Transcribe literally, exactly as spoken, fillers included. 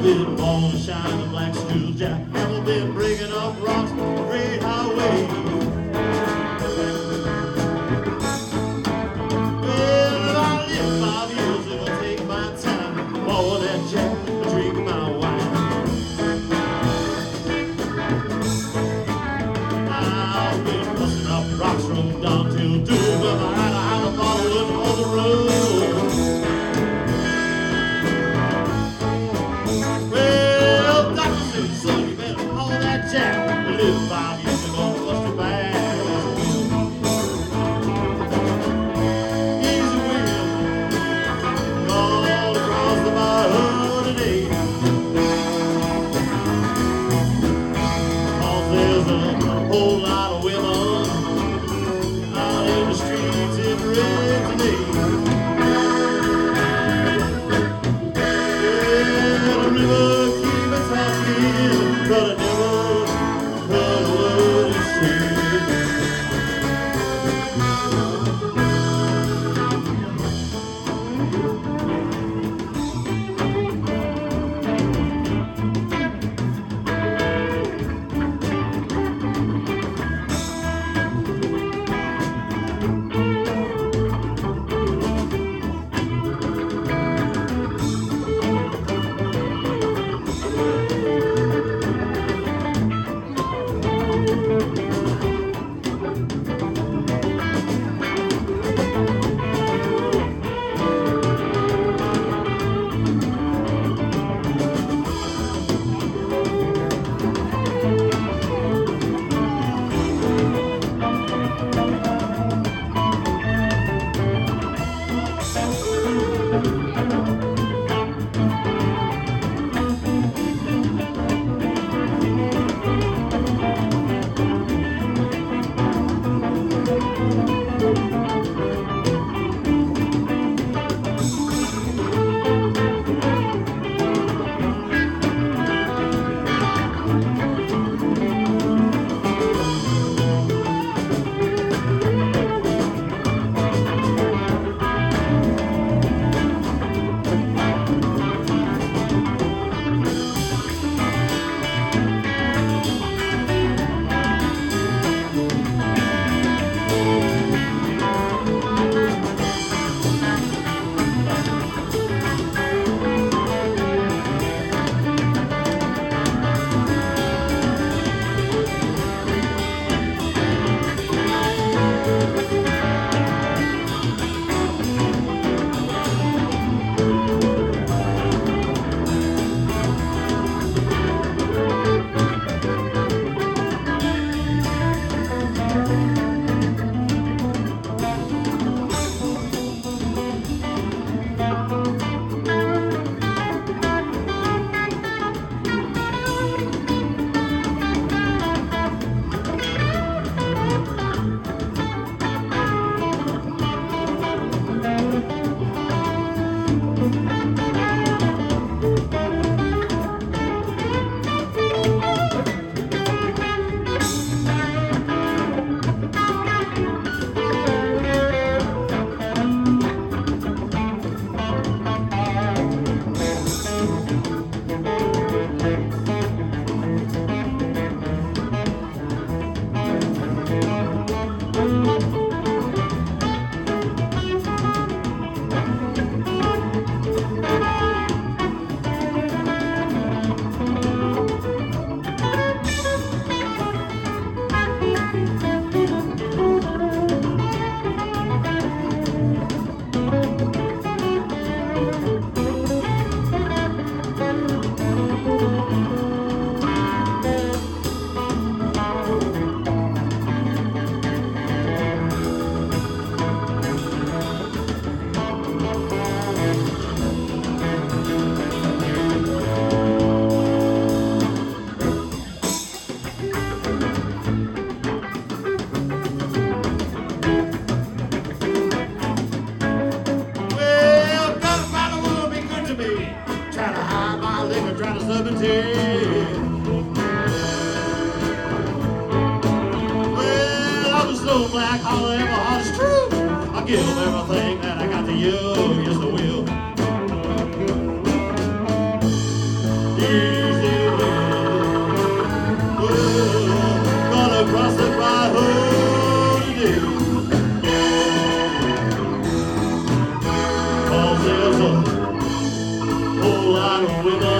been born to shine a black steel jack. Haven't been breaking up rocks on the great highway. Well, if I live five years, it'll take my time. Pour that jack and drink my wine. I've been busting up rocks from dawn till doom, but I had to have a bottle on the road. Jack, we lived five years ago, bust your back. Easy wheel, all across the bar today. Cause there's a whole lot of women out in the streets in red today. Yeah, the river keep it talking, but it never so black, however hot it's true. I'll give everything that I got to you, yes I will. lot of women